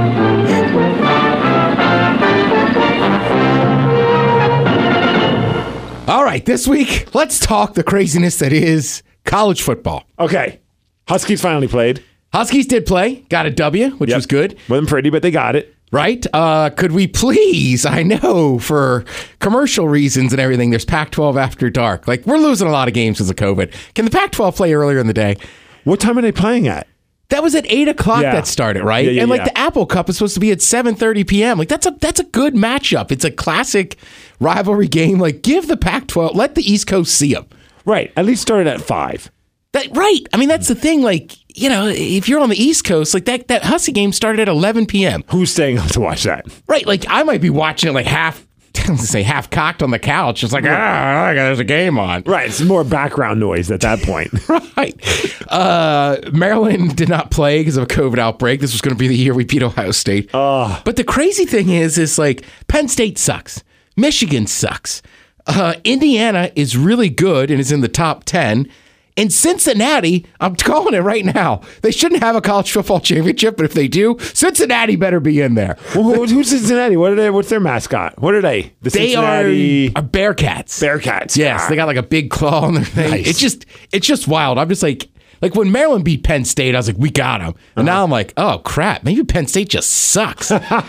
All right, this week, let's talk the craziness that is college football. Okay. Huskies finally played. Huskies did play, got a W, which Yep. was good. Wasn't pretty, but they got it. Right? Uh, could we please, I know for commercial reasons and everything, there's Pac twelve after dark. Like, we're losing a lot of games because of COVID. Can the Pac twelve play earlier in the day? What time are they playing at? That was at eight o'clock Yeah. that started, right? Yeah, yeah, and like yeah. the Apple Cup is supposed to be at seven thirty p.m. Like that's a that's a good matchup. It's a classic rivalry game. Like give the Pac twelve, let the East Coast see them. Right. At least start it at five. That, right. I mean, that's the thing. Like, you know, if you're on the East Coast, like that, that Hussey game started at eleven p.m. Who's staying up to watch that? Right. Like I might be watching it like half, I was gonna say half cocked on the couch. Just like, ah, there's a game on. Right. It's more background noise at that point. Right. Uh, Maryland did not play because of a COVID outbreak. This was going to be the year we beat Ohio State. Oh. But the crazy thing is, is like Penn State sucks. Michigan sucks. Uh, Indiana is really good and is in the top ten. And Cincinnati, I'm calling it right now, they shouldn't have a college football championship, but if they do, Cincinnati better be in there. Well, who- who's Cincinnati? What are they? What's their mascot? What are they? The They are, Cincinnati are Bearcats. Bearcats. Yes, Ah. they got like a big claw on their thing. Nice. It's just, it's just wild. I'm just like, like when Maryland beat Penn State, I was like, we got them. And now I'm like, oh crap, maybe Penn State just sucks.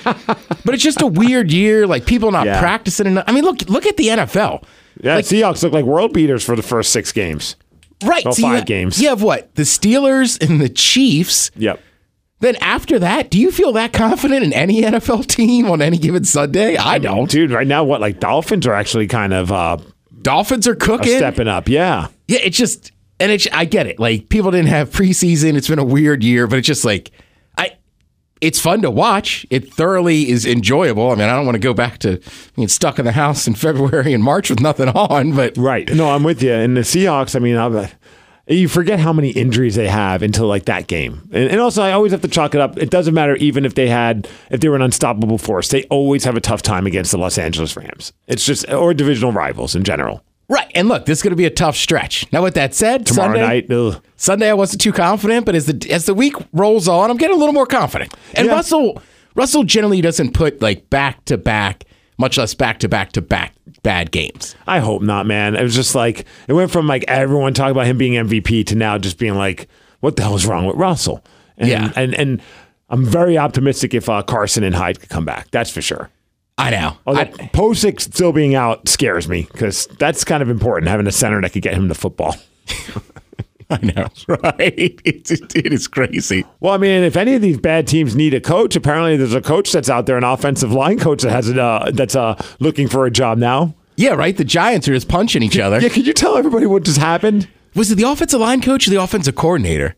But it's just a weird year. Like people not Yeah. practicing enough. I mean, look, look at the N F L. Yeah, Like- Seahawks look like world beaters for the first six games. Right. Well, so you five ha- games. You have what? The Steelers and the Chiefs. Yep. Then after that, do you feel that confident in any N F L team on any given Sunday? I don't. Dude, right now, what, like Dolphins are actually kind of uh, Dolphins are cooking. stepping up. Yeah. Yeah, it's just, and it's, I get it. Like, people didn't have preseason. It's been a weird year, but it's just like, I, it's fun to watch. It thoroughly is enjoyable. I mean, I don't want to go back to being stuck in the house in February and March with nothing on, but. Right. No, I'm with you. And the Seahawks, I mean, I'm, you forget how many injuries they have until like that game. And, and also, I always have to chalk it up. It doesn't matter even if they had, if they were an unstoppable force, they always have a tough time against the Los Angeles Rams. It's just, or divisional rivals in general. Right. And look, this is going to be a tough stretch. Now, with that said, Tomorrow Sunday, night, ugh. Sunday I wasn't too confident, but as the as the week rolls on, I'm getting a little more confident. And Yeah. Russell Russell generally doesn't put like back to back, much less back to back to back bad games. I hope not, man. It was just like, it went from like everyone talking about him being M V P to now just being like, what the hell is wrong with Russell? And, Yeah. And, and I'm very optimistic if uh, Carson and Hyde could come back. That's for sure. I know. Although I, Posick still being out scares me because that's kind of important, having a center that could get him to football. I know, right? It's, it is crazy. Well, I mean, if any of these bad teams need a coach, apparently there's a coach that's out there, an offensive line coach that has it, uh, that's uh, looking for a job now. Yeah, right? The Giants are just punching each other. Yeah, could you tell everybody what just happened? Was it the offensive line coach or the offensive coordinator?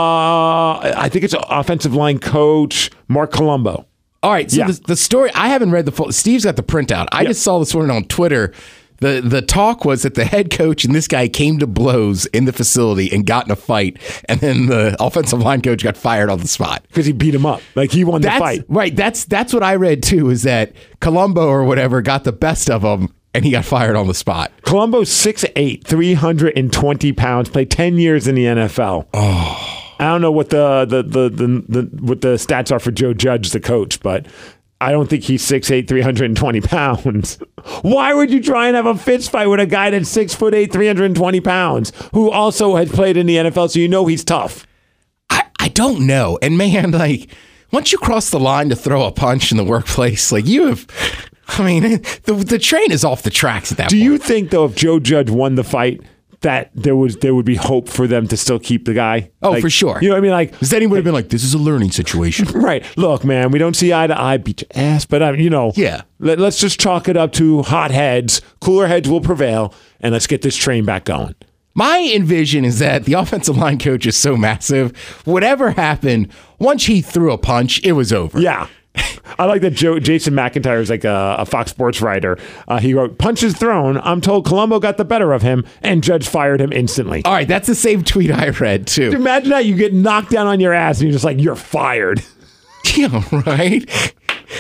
Uh, I think it's offensive line coach Mark Colombo. All right, so Yeah. the, the story, I haven't read the full, Steve's got the printout. I Yeah. just saw this morning on Twitter. The the talk was that the head coach and this guy came to blows in the facility and got in a fight, and then the offensive line coach got fired on the spot. Because he beat him up. Like he won the That's fight. right. That's that's what I read too. Is that Colombo or whatever got the best of him, and he got fired on the spot. Colombo's six eight, three hundred twenty pounds, played ten years in the N F L. Oh. I don't know what the the, the, the, the what the stats are for Joe Judge, the coach, but I don't think he's six eight, three hundred twenty pounds. Why would you try and have a fist fight with a guy that's six foot eight, three hundred twenty pounds, who also has played in the N F L, so you know he's tough? I, I don't know. And man, like once you cross the line to throw a punch in the workplace, like you have, I mean, the the train is off the tracks at that Do point. you think, though, if Joe Judge won the fight, that there was there would be hope for them to still keep the guy? Oh, Like, for sure. You know what I mean? Like, Because then he would have been like, this is a learning situation. right. Look, man, we don't see eye to eye, beat your ass, but, uh, you know, Yeah. let, let's just chalk it up to hot heads. Cooler heads will prevail, and let's get this train back going. My envision is that the offensive line coach is so massive, whatever happened, once he threw a punch, it was over. Yeah. I like that Joe, Jason McIntyre is like a, a Fox Sports writer. Uh, he wrote, punches thrown. I'm told Colombo got the better of him, and Judge fired him instantly. All right, that's the same tweet I read, too. Imagine that you get knocked down on your ass, and you're just like, you're fired. Yeah, right?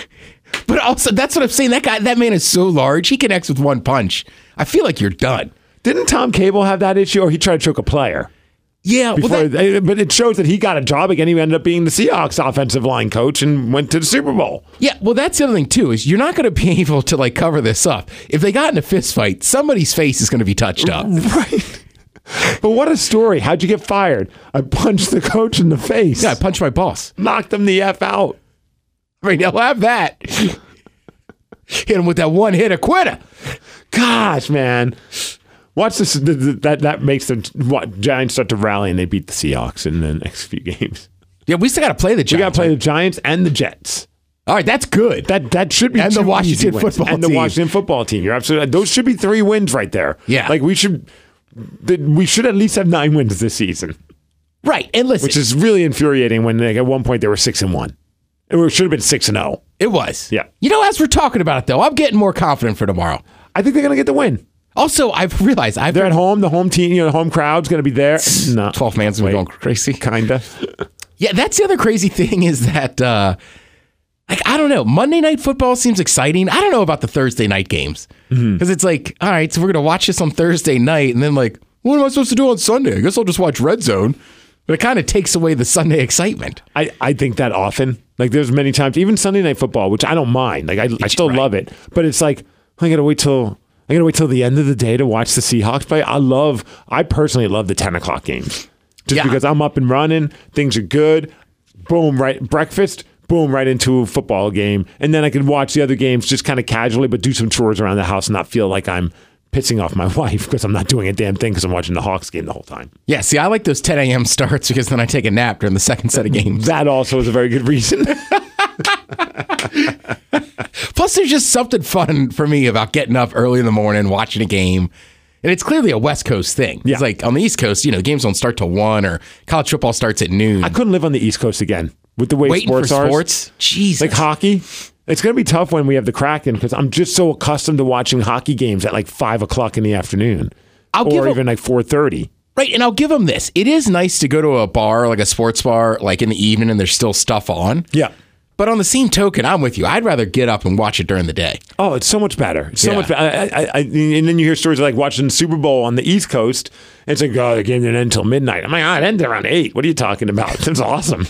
But also, that's what I'm saying. That guy, that man is so large, he connects with one punch. I feel like you're done. Didn't Tom Cable have that issue, or he tried to choke a player? Yeah, Before, well, that, but it shows that he got a job again. He ended up being the Seahawks offensive line coach and went to the Super Bowl. yeah, well, that's the other thing, too, is you're not going to be able to, like, cover this up. If they got in a fist fight, somebody's face is going to be touched up. Right. But what a story. How'd you get fired? I punched the coach in the face. Yeah, I punched my boss. Knocked him the F out. I mean, he'll have that. Hit him with that one hit, a quitter. Gosh, man. Watch this. th- th- That that makes the what, Giants start to rally and they beat the Seahawks in the next few games. Yeah, we still got to play the Giants. We got to play right? the Giants and the Jets. All right, that's good. That that should be And the two Washington easy wins. football and the team. Washington football team. You're absolutely. Those should be three wins right there. Yeah. like we should. the- We should at least have nine wins this season, Right, and listen, which is really infuriating. When like, at one point they were six and one, it should have been six and zero. it was. Yeah. You know, as we're talking about it, though, I'm getting more confident for tomorrow. I think they're gonna get the win. Also, I've realized I've They're at home. The home team, you know, the home crowd's gonna be there. No, twelve man's been Wait. going crazy. kinda. Yeah, that's the other crazy thing is that, uh, like, I don't know. Monday Night Football seems exciting. I don't know about the Thursday night games. Because it's like, all right, so we're going to watch this on Thursday night. And then, like, what am I supposed to do on Sunday? I guess I'll just watch Red Zone. But it kind of takes away the Sunday excitement. I, I think that often. Like there's many times, even Sunday Night Football, which I don't mind. Like I, I still right. love it. But it's like I gotta wait till I gotta wait till the end of the day to watch the Seahawks play. I love I personally love the ten o'clock games. Just Yeah. because I'm up and running, things are good. Boom, right breakfast, boom, right into a football game. And then I can watch the other games just kind of casually, but do some chores around the house and not feel like I'm pissing off my wife because I'm not doing a damn thing because I'm watching the Hawks game the whole time. Yeah, see, I like those ten a.m. starts because then I take a nap during the second set of games. That also is a very good reason. Plus, there's just something fun for me about getting up early in the morning, watching a game. And it's clearly a West Coast thing. Yeah. It's like on the East Coast, you know, games don't start till one or college football starts at noon. I couldn't live on the East Coast again with the way Waiting sports for are. sports? Jesus. Like hockey. It's going to be tough when we have the Kraken because I'm just so accustomed to watching hockey games at like five o'clock in the afternoon. I'll give or a- even like four thirty. Right, and I'll give them this. It is nice to go to a bar, like a sports bar, like in the evening and there's still stuff on. Yeah. But on the same token, I'm with you. I'd rather get up and watch it during the day. Oh, it's so much better. It's so Yeah. much better. I, I, I, and then you hear stories like watching the Super Bowl on the East Coast. And it's like, oh, the game didn't end until midnight. I'm like, oh, it ended around eight. What are you talking about? That's awesome.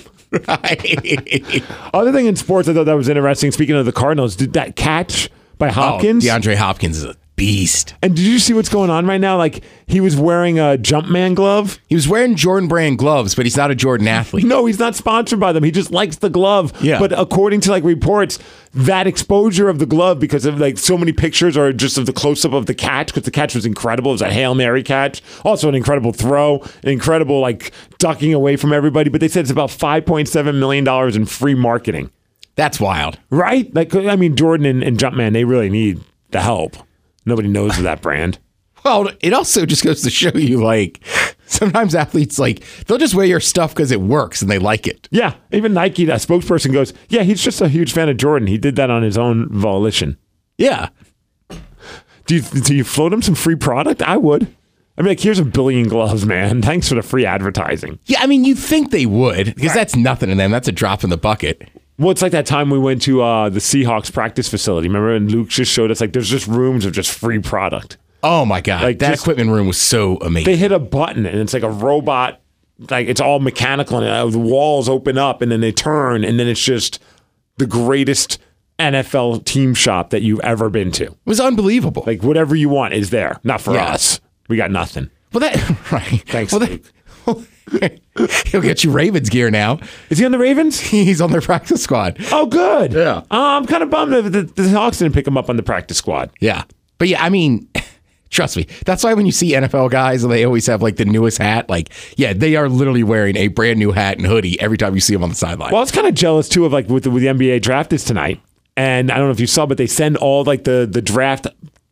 Right. Other thing in sports I thought that was interesting, speaking of the Cardinals, did that catch by Hopkins? Oh, DeAndre Hopkins is a beast. And did you see what's going on right now? Like, he was wearing a Jumpman glove. He was wearing Jordan brand gloves, but he's not a Jordan athlete. No, he's not sponsored by them. He just likes the glove. Yeah. But according to like reports, that exposure of the glove, because of like so many pictures are just of the close up of the catch, because the catch was incredible. It was a Hail Mary catch. Also an incredible throw, an incredible like ducking away from everybody. But they said it's about five point seven million dollars in free marketing. That's wild. Right? Like, I mean, Jordan and, and Jumpman, they really need the help. Nobody knows of that brand. Well, it also just goes to show you, like, sometimes athletes, like, they'll just wear your stuff because it works and they like it. Yeah. Even Nike, a spokesperson goes, yeah, he's just a huge fan of Jordan. He did that on his own volition. Yeah. Do you, do you float him some free product? I would. I mean, like, here's a billion gloves, man. Thanks for the free advertising. Yeah, I mean, you'd think they would because that's nothing to them. That's a drop in the bucket. Well, it's like that time we went to uh, the Seahawks practice facility. Remember? And Luke just showed us, like, there's just rooms of just free product. Oh, my God. Like, that just- equipment room was so amazing. They hit a button, and it's like a robot. Like, it's all mechanical, and uh, the walls open up, and then they turn, and then it's just the greatest N F L team shop that you've ever been to. It was unbelievable. Like, whatever you want is there. Not for Yeah. us. We got nothing. Well, that, right. Thanks, Well, that, he'll get you Ravens gear now. Is he on the Ravens? He's on their practice squad. Oh, good. Yeah. Uh, I'm kind of bummed that the, the Hawks didn't pick him up on the practice squad. Yeah. But yeah, I mean, trust me. That's why when you see N F L guys and they always have like the newest hat, like, yeah, they are literally wearing a brand new hat and hoodie every time you see them on the sideline. Well, I was kind of jealous too of like with the, with the N B A draft is tonight, and I don't know if you saw, but they send all like the the draft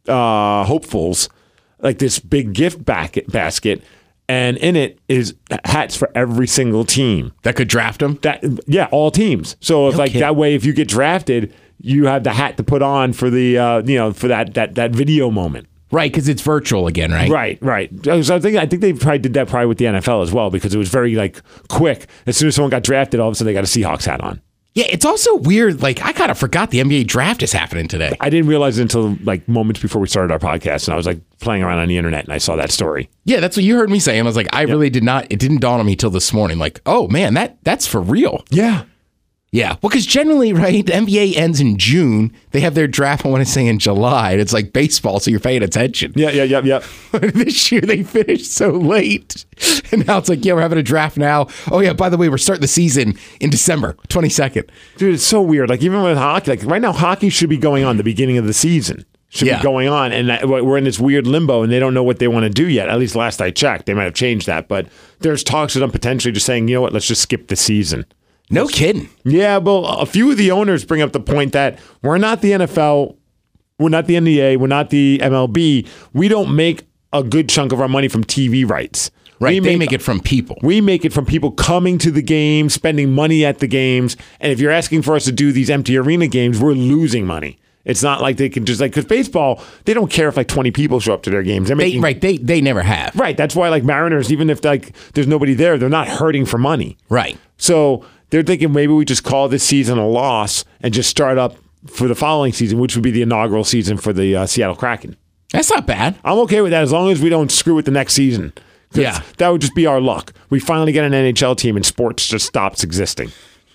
uh, hopefuls like this big gift basket basket, and in it is hats for every single team. That could draft them? That yeah, all teams. So if No like kidding. that way, if you get drafted, you have the hat to put on for the uh, you know for that that that video moment. Right, because it's virtual again, right? Right, right. So I think I think they probably did that probably with the N F L as well because it was very like quick. As soon as someone got drafted, all of a sudden they got a Seahawks hat on. Yeah, it's also weird. Like, I kind of forgot the N B A draft is happening today. I didn't realize it until like moments before we started our podcast, and I was like playing around on the internet, and I saw that story. Yeah, that's what you heard me say. And I was like, I really did not, it didn't dawn on me till this morning. Like, oh man, that that's for real. Yeah, Yeah. Well, because generally, right, the N B A ends in June. They have their draft, I want to say, in July. And it's like baseball, so you're paying attention. yeah, yeah, yeah, yeah. This year, they finished so late. And now it's like, yeah, we're having a draft now. Oh, yeah, by the way, we're starting the season in December twenty-second. Dude, it's so weird. Like even with hockey, like right now, hockey should be going on the beginning of the season. should Yeah. be going on. And that, we're in this weird limbo, and they don't know what they want to do yet. At least last I checked. They might have changed that. But there's talks of them potentially just saying, you know what, let's just skip the season. No kidding. Yeah, well, a few of the owners bring up the point that we're not the N F L, we're not the N B A, we're not the M L B. We don't make a good chunk of our money from T V rights. Right, We they make it from people. We make it from people coming to the games, spending money at the games. And if you're asking for us to do these empty arena games, we're losing money. It's not like they can just like, because baseball, they don't care if like twenty people show up to their games. They're They, making, right, they they never have. right. That's why like Mariners, even if like there's nobody there, they're not hurting for money. Right. So they're thinking maybe we just call this season a loss and just start up for the following season, which would be the inaugural season for the uh, Seattle Kraken. That's not bad. I'm okay with that as long as we don't screw with the next season. 'Cause Yeah. that would just be our luck. We finally get an N H L team and sports just stops existing.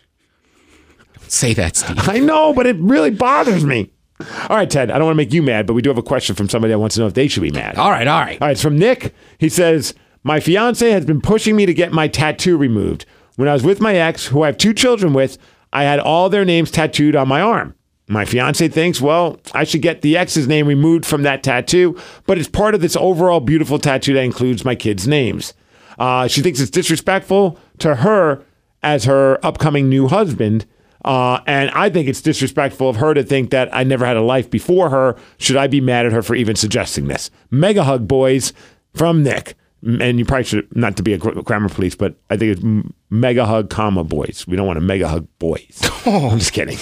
Say that, Steve. I know, but it really bothers me. All right, Ted, I don't want to make you mad, but we do have a question from somebody that wants to know if they should be mad. All right, all right. All right, it's from Nick. He says, my fiance has been pushing me to get my tattoo removed. When I was with my ex, who I have two children with, I had all their names tattooed on my arm. My fiance thinks, well, I should get the ex's name removed from that tattoo, but it's part of this overall beautiful tattoo that includes my kids' names. Uh, she thinks it's disrespectful to her as her upcoming new husband. Uh, and I think it's disrespectful of her to think that I never had a life before her. Should I be mad at her for even suggesting this? Mega hug, boys, from Nick. And you probably should, not to be a gr- grammar police, but I think it's m- mega hug, comma, boys. We don't want to mega hug boys. Oh. I'm just kidding.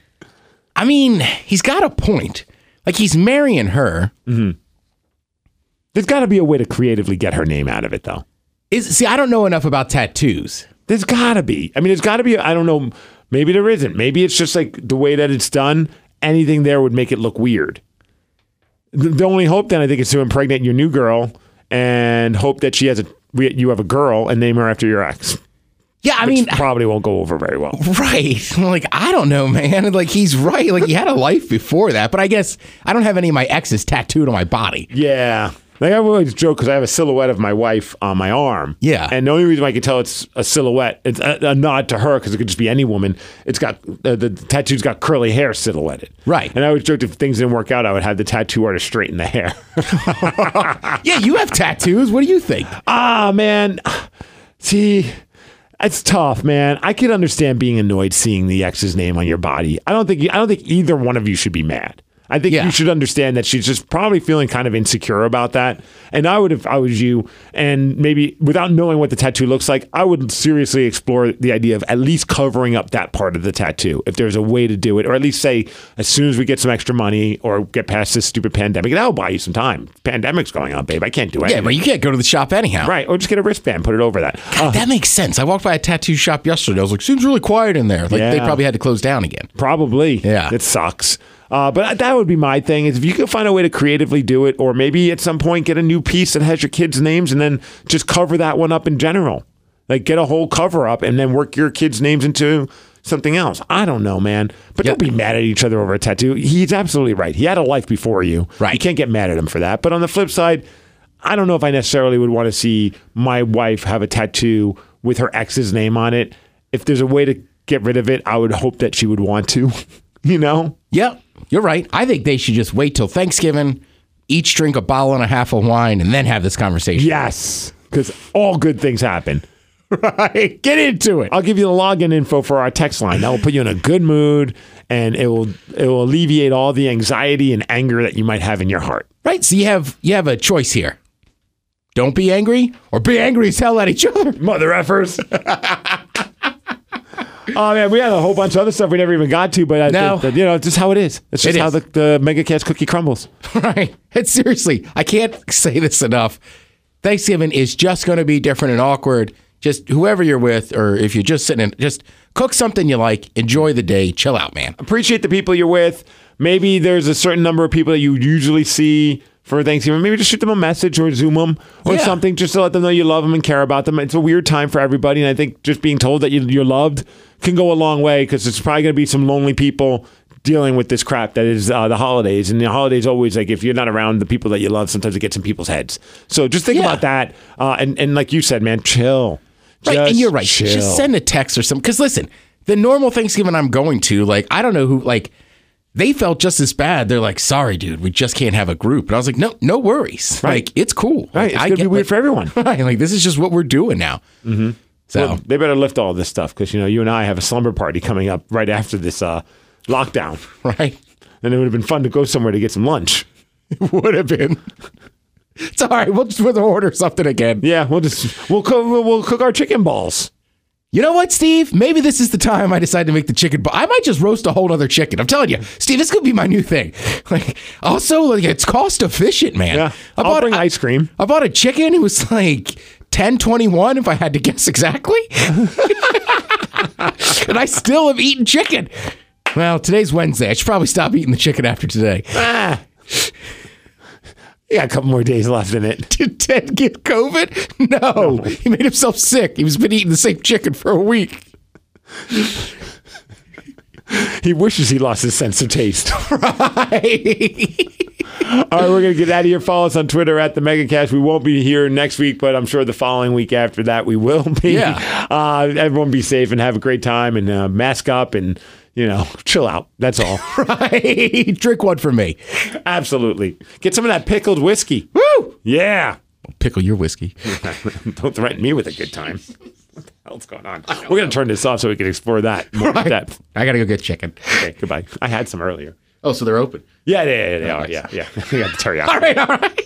I mean, he's got a point. Like, he's marrying her. Mm-hmm. There's got to be a way to creatively get her name out of it, though. Is see, I don't know enough about tattoos. There's got to be. I mean, there's got to be. I don't know. Maybe there isn't. Maybe it's just like the way that it's done. Anything there would make it look weird. The, the only hope then, I think, is to impregnate your new girl and hope that she has a you have a girl and name her after your ex. Yeah, I Which mean, probably won't go over very well. right. Like, I don't know, man. Like, he's right. Like, he had a life before that. But I guess I don't have any of my exes tattooed on my body. Yeah. Like, I always joke because I have a silhouette of my wife on my arm. Yeah. And the only reason I can tell it's a silhouette, it's a, a nod to her because it could just be any woman. It's got, uh, the tattoo's got curly hair silhouetted. Right. And I always joked if things didn't work out, I would have the tattoo artist straighten the hair. Yeah, you have tattoos. What do you think? Ah, man. See, it's tough, man. I can understand being annoyed seeing the ex's name on your body. I don't think I don't think either one of you should be mad. I think Yeah. you should understand that she's just probably feeling kind of insecure about that. And I would, if I was you, and maybe without knowing what the tattoo looks like, I would seriously explore the idea of at least covering up that part of the tattoo. If there's a way to do it, or at least say, as soon as we get some extra money or get past this stupid pandemic, and that'll buy you some time. Pandemic's going on, babe. I can't do anything. Yeah, but you can't go to the shop anyhow. Right. Or just get a wristband, put it over that. Uh, That makes sense. I walked by a tattoo shop yesterday. I was like, seems really quiet in there. Like, they Yeah. probably had to close down again. Probably. Yeah. It sucks. Uh, but that would be my thing, is if you could find a way to creatively do it, or maybe at some point get a new piece that has your kids' names and then just cover that one up in general. Like, get a whole cover up and then work your kids' names into something else. I don't know, man. But Yep. don't be mad at each other over a tattoo. He's absolutely right. He had a life before you. Right. You can't get mad at him for that. But on the flip side, I don't know if I necessarily would want to see my wife have a tattoo with her ex's name on it. If there's a way to get rid of it, I would hope that she would want to, you know? Yep, you're right. I think they should just wait till Thanksgiving, each drink a bottle and a half of wine, and then have this conversation. Yes, because all good things happen. Right. Get into it. I'll give you the login info for our text line. That will put you in a good mood, and it will it will alleviate all the anxiety and anger that you might have in your heart. Right. So you have you have a choice here. Don't be angry, or be angry as hell at each other. Mother effers. Oh, man, we had a whole bunch of other stuff we never even got to, but uh, No. the, the, you know, it's just how it is. It's just It how is. the, the Mega Cats cookie crumbles. Right. And seriously, I can't say this enough. Thanksgiving is just going to be different and awkward. Just whoever you're with, or if you're just sitting in, just cook something you like, enjoy the day, chill out, man. Appreciate the people you're with. Maybe there's a certain number of people that you usually see for Thanksgiving. Maybe just shoot them a message or Zoom them or Yeah. something just to let them know you love them and care about them. It's a weird time for everybody, and I think just being told that you, you're loved can go a long way, because it's probably going to be some lonely people dealing with this crap that is uh, the holidays. And the holidays always, like, if you're not around the people that you love, sometimes it gets in people's heads. So just think Yeah. about that. Uh, and, and like you said, man, chill. Right, Just and you're right. chill. Just send a text or something. Because listen, the normal Thanksgiving I'm going to, like, I don't know who, like, they felt just as bad. They're like, sorry, dude, we just can't have a group. And I was like, no, no worries. Right. Like, it's cool. Right. It's I going to be weird like, for everyone. Right. Like, this is just what we're doing now. Mm-hmm. So well, they better lift all this stuff because, you know, you and I have a slumber party coming up right after this uh, lockdown. Right. And it would have been fun to go somewhere to get some lunch. It would have been. It's all right. We'll just we'll order something again. Yeah, we'll just we'll cook we'll, we'll cook our chicken balls. You know what, Steve? Maybe this is the time I decide to make the chicken ball. I might just roast a whole other chicken. I'm telling you, Steve, this could be my new thing. Like, also, like, it's cost efficient, man. Yeah, I I'll bought bring I, ice cream. I bought a chicken. It was like ten twenty-one if I had to guess exactly. And I still have eaten chicken. Well, today's Wednesday. I should probably stop eating the chicken after today. Ah. You got a couple more days left in it. Did Ted get COVID? No. no. He made himself sick. He's been eating the same chicken for a week. He wishes he lost his sense of taste. Right. All right, we're going to get out of here. Follow us on Twitter at the MegaCast. We won't be here next week, but I'm sure the following week after that we will be. Yeah. Uh, everyone be safe and have a great time and uh, mask up and, you know, chill out. That's all. Right. Drink one for me. Absolutely. Get some of that pickled whiskey. Woo! Yeah. Pickle your whiskey. Don't threaten me with a good time. What the hell's going on? We're going to turn this off so we can explore that more in Right. depth. I got to go get chicken. Okay, goodbye. I had some earlier. Oh, so they're open. Yeah, yeah, yeah, they are. Yeah, yeah. We got the teriyaki. All right, all right.